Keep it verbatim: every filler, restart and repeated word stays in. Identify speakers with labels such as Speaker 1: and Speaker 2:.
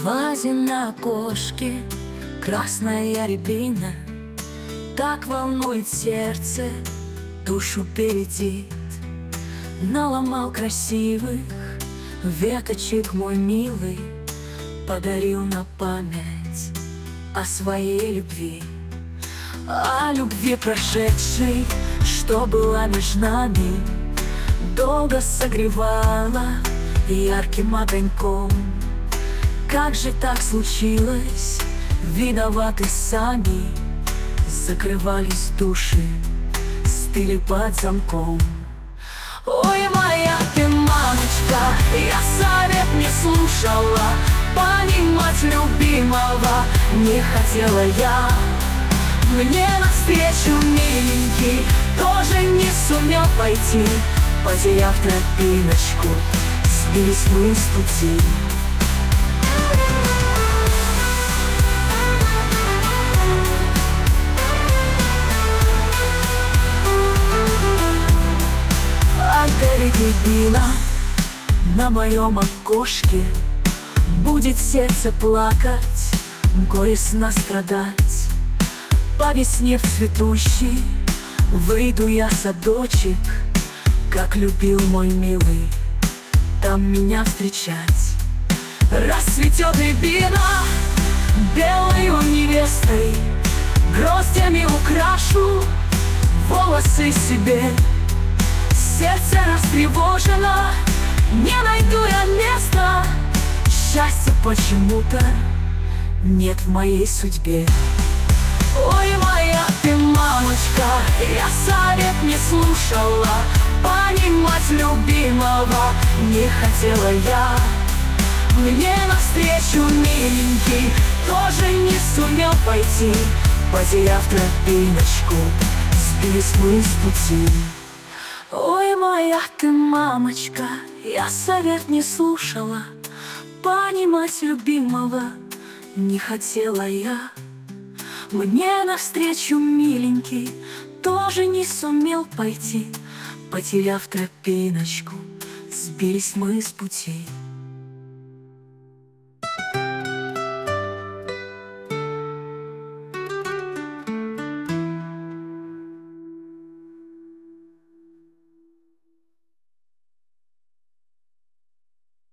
Speaker 1: вазе на окошке красная рябина так волнует сердце, душу бередит. Наломал красивых веточек мой милый, подарил на память о своей любви. О любви прошедшей, что была между нами, долго согревала ярким огоньком. Как же так случилось, виноваты сами, закрывались души, стыли под замком. Ой, моя ты мамочка, я совет не слушала, понимать любимого не хотела я. Мне навстречу миленький тоже не сумел пойти, потеряв тропиночку, сбились мы с пути. Рябина на моем окошке, будет сердце плакать, горестно страдать. По весне в цветущий выйду я садочек, как любил мой милый там меня встречать. Расцветет рябина белою невестой, гроздями украшу волосы себе. Сердце растревожено, не найду я места, счастья почему-то нет в моей судьбе. Ой, моя ты мамочка, я совет не слушала, понимать любимого не хотела я. Мне навстречу миленький тоже не сумел пойти, потеряв тропиночку, сбились мы с пути. Ой, моя ты мамочка, я совет не слушала, понимать любимого не хотела я. Мне навстречу миленький тоже не сумел пойти, потеряв тропиночку, сбились мы с пути.